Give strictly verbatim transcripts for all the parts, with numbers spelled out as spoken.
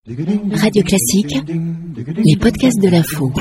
Radio Classique, les podcasts de l'info.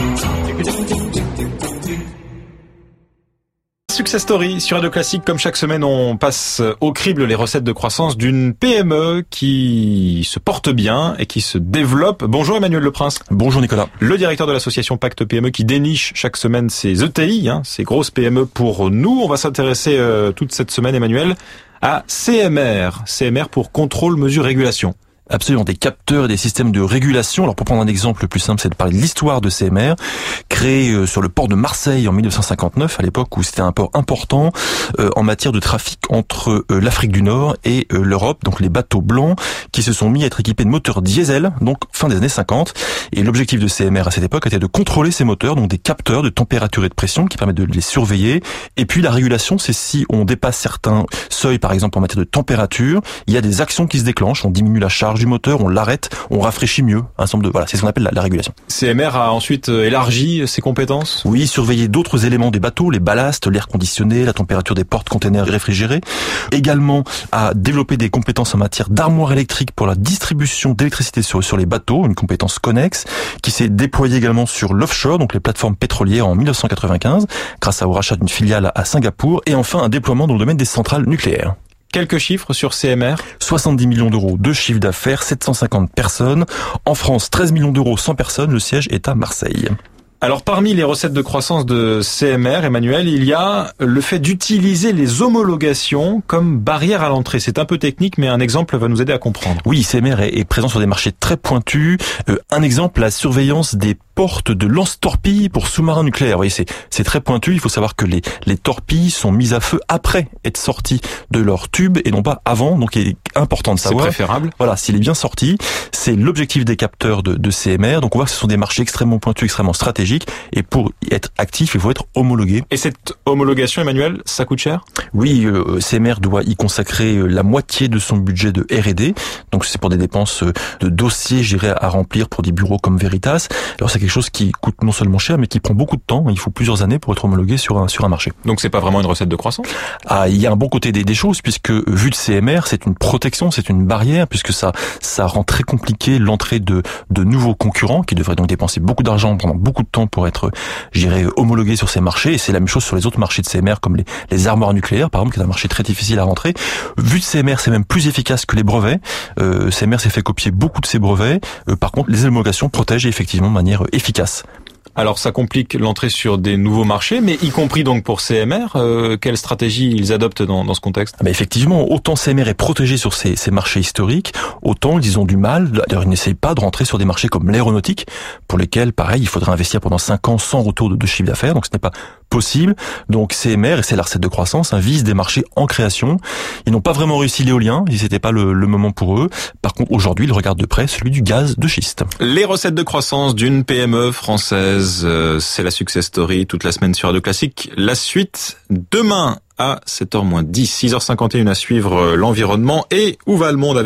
Success Story sur Radio Classique. Comme chaque semaine, on passe au crible les recettes de croissance d'une P M E qui se porte bien et qui se développe. Bonjour Emmanuel Leprince. Bonjour Nicolas. Le directeur de l'association Pacte P M E qui déniche chaque semaine ces E T I, hein, ces grosses P M E pour nous. On va s'intéresser euh, toute cette semaine, Emmanuel, à C M R. C M R pour contrôle, mesure, régulation. Absolument, des capteurs et des systèmes de régulation. Alors pour prendre un exemple le plus simple, c'est de parler de l'histoire de C M R, créé sur le port de Marseille en mille neuf cent cinquante-neuf, à l'époque où c'était un port important euh, en matière de trafic entre euh, l'Afrique du Nord et euh, l'Europe, donc les bateaux blancs qui se sont mis à être équipés de moteurs diesel, donc fin des années cinquante. Et l'objectif de C M R à cette époque était de contrôler ces moteurs, donc des capteurs de température et de pression qui permettent de les surveiller. Et puis la régulation, c'est si on dépasse certains seuils, par exemple en matière de température, il y a des actions qui se déclenchent, on diminue la charge du moteur, on l'arrête, on rafraîchit mieux. Un ensemble de voilà, c'est ce qu'on appelle la, la régulation. C M R a ensuite élargi ses compétences. Oui, surveiller d'autres éléments des bateaux, les ballasts, l'air conditionné, la température des portes-containers réfrigérés. Également à développer des compétences en matière d'armoire électrique pour la distribution d'électricité sur sur les bateaux, une compétence connexe qui s'est déployée également sur l'offshore, donc les plateformes pétrolières en mille neuf cent quatre-vingt-quinze, grâce au rachat d'une filiale à Singapour, et enfin un déploiement dans le domaine des centrales nucléaires. Quelques chiffres sur C M R. soixante-dix millions d'euros de chiffre d'affaires, sept cent cinquante personnes. En France, treize millions d'euros, cent personnes. Le siège est à Marseille. Alors parmi les recettes de croissance de C M R, Emmanuel, il y a le fait d'utiliser les homologations comme barrière à l'entrée. C'est un peu technique, mais un exemple va nous aider à comprendre. Oui, C M R est, est présent sur des marchés très pointus. Euh, un exemple, la surveillance des portes de lance-torpilles pour sous-marins nucléaires. Vous voyez, c'est, c'est très pointu. Il faut savoir que les, les torpilles sont mises à feu après être sorties de leur tube et non pas avant. Donc il est important de savoir. C'est préférable. Voilà, s'il est bien sorti. C'est l'objectif des capteurs de, de C M R. Donc on voit que ce sont des marchés extrêmement pointus, extrêmement stratégiques. Et pour être actif, il faut être homologué. Et cette homologation, Emmanuel, ça coûte cher ? Oui, euh, C M R doit y consacrer la moitié de son budget de R et D. Donc c'est pour des dépenses de dossiers, je dirais, à remplir pour des bureaux comme Veritas. Alors c'est quelque chose qui coûte non seulement cher, mais qui prend beaucoup de temps. Il faut plusieurs années pour être homologué sur un sur un marché. Donc c'est pas vraiment une recette de croissance ? Ah, il y a un bon côté des, des choses, puisque vu de C M R, c'est une protection, c'est une barrière, puisque ça ça rend très compliqué l'entrée de de nouveaux concurrents qui devraient donc dépenser beaucoup d'argent pendant beaucoup de temps pour être, je dirais, homologué sur ces marchés. Et c'est la même chose sur les autres marchés de C M R, comme les, les armoires nucléaires, par exemple, qui est un marché très difficile à rentrer. Vu de C M R, c'est même plus efficace que les brevets. Euh, C M R s'est fait copier beaucoup de ses brevets. Euh, par contre, les homologations protègent effectivement de manière efficace. Alors ça complique l'entrée sur des nouveaux marchés, mais y compris donc pour C M R. Euh, quelle stratégie ils adoptent dans, dans ce contexte ? Ah bah effectivement, autant C M R est protégé sur ces, ces marchés historiques, autant ils ont du mal. D'ailleurs, ils n'essayent pas de rentrer sur des marchés comme l'aéronautique, pour lesquels, pareil, il faudrait investir pendant cinq ans sans retour de, de chiffre d'affaires, donc ce n'est pas possible. Donc C M R, et c'est la recette de croissance, hein, vise des marchés en création. Ils n'ont pas vraiment réussi l'éolien, c'était pas le, le moment pour eux. Par contre, aujourd'hui, ils regardent de près celui du gaz de schiste. Les recettes de croissance d'une P M E française, euh, c'est la Success Story toute la semaine sur Radio Classique. La suite demain à sept heures moins dix, six heures cinquante et une à suivre l'environnement et Où va le monde avec